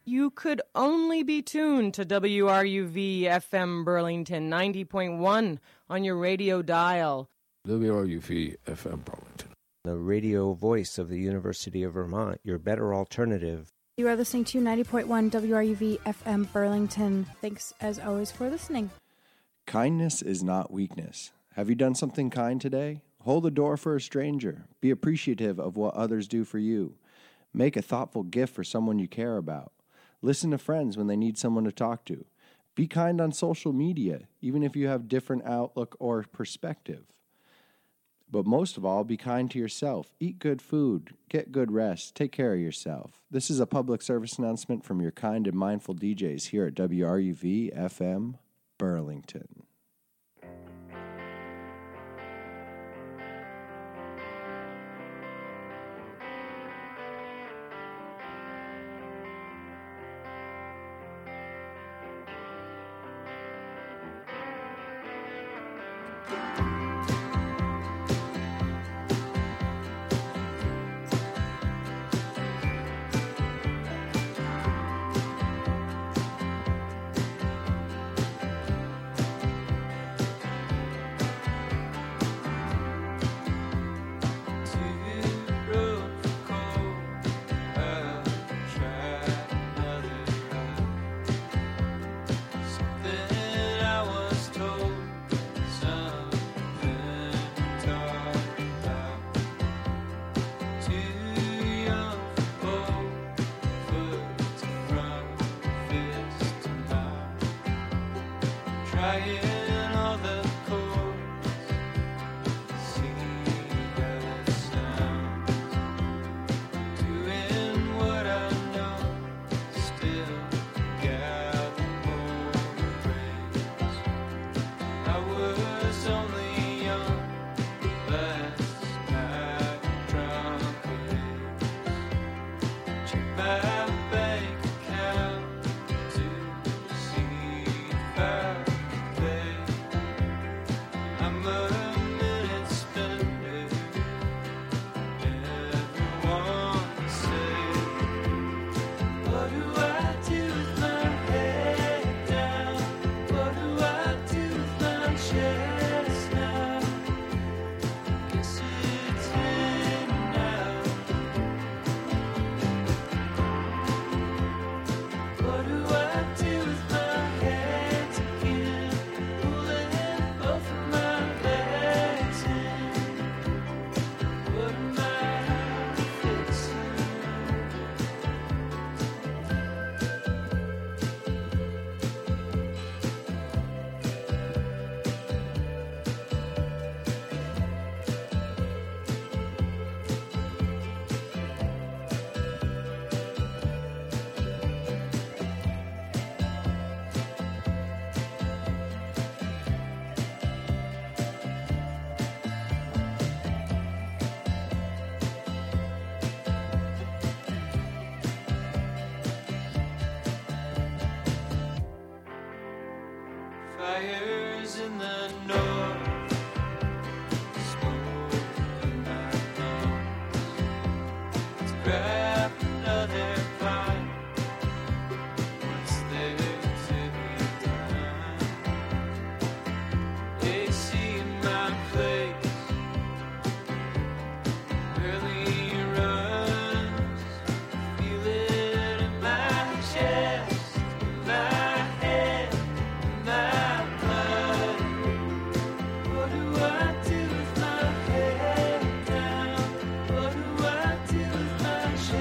You could only be tuned to WRUV FM Burlington 90.1 on your radio dial. WRUV FM Burlington. The radio voice of the University of Vermont, your better alternative. You are listening to 90.1 WRUV FM Burlington. Thanks, as always, for listening. Kindness is not weakness. Have you done something kind today? Hold the door for a stranger. Be appreciative of what others do for you. Make a thoughtful gift for someone you care about. Listen to friends when they need someone to talk to. Be kind on social media, even if you have different outlook or perspective. But most of all, be kind to yourself. Eat good food. Get good rest. Take care of yourself. This is a public service announcement from your kind and mindful DJs here at WRUV FM Burlington. Fires in the north, smoke in my lungs. Let's grab another pint. What's there to be done? AC in my place, early runs. Feel it in my chest, in my head, in my blood. What do I do with my head down? What do I do with my chest?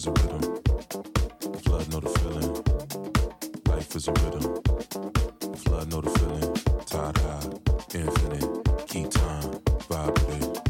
a rhythm. The flood know the feeling. Life is a rhythm. The flood know the feeling. Tide high, infinite. Keep time, vibe with it.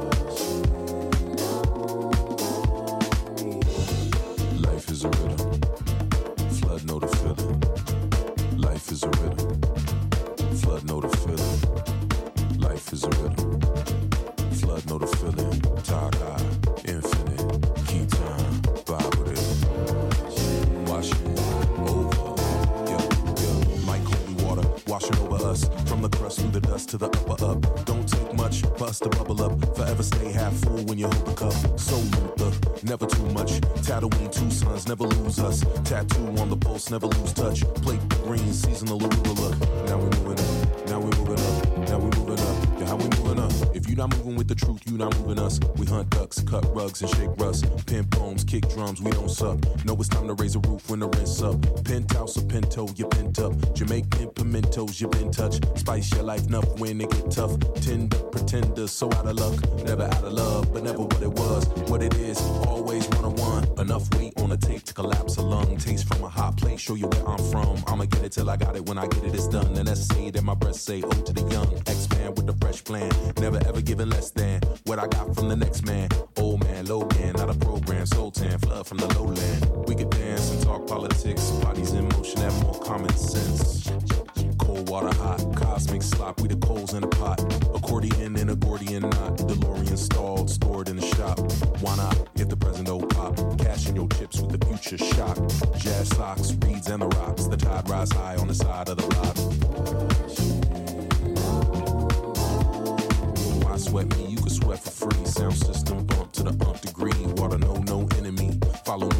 Life is a rhythm. Flood know the feeling. Life is a rhythm. Flood know the feeling. Life is a rhythm. Flood know the feeling. Tide high, infinite. Keep time, vibe with it. Wash it over. Yeah. Like holy water, washing over us. From the crust through the dust to the upper up. Don't take much for us to bubble up. Forever stay half full when you hold the cup. So Luther, never too much. Tatooine, two sons, never lose us. Tattoo on the pulse, never lose touch. Plate green, seasonal arugula. Now we moving up. Now we moving up. Now we moving up. Yeah, how we moving up? If you not moving with the truth, you not moving us. We hunt ducks, cut rugs, and shake rust. Pin poems, kick drums, we don't suck. Know it's time to raise a roof when the rent's up. Penthouse or pinto, you pent up. Jamaican pimentos, you been touched. Spice your life enough when it get tough. Tender, pretender, so out of luck. Never out of love, but never what it was. What it is, always one-on-one. Enough weight on the tape to collapse a lung. Taste from a hot plate, show you where I'm from. I'ma get it till I got it, when I get it, it's done. And that's say that my breath say, oh to the young. Expand with the fresh plan. Never ever giving less than what I got from the next man. Old man, Logan, not a program. Sultan, flood from the lowland. We could dance and talk politics. Bodies in motion have more common sense. Cold water hot, cosmic slop, we the coals in the pot. Accordion and a Gordian knot. DeLorean stalled, stored in the shop. Why not, if the present don't pop? Cash in your chips with the future shock. Jazz socks, reeds and the rocks. The tide rise high on the side of the block. Why sweat me? You can sweat for free. Sound system bump to the nth degree. Water no enemy. Follow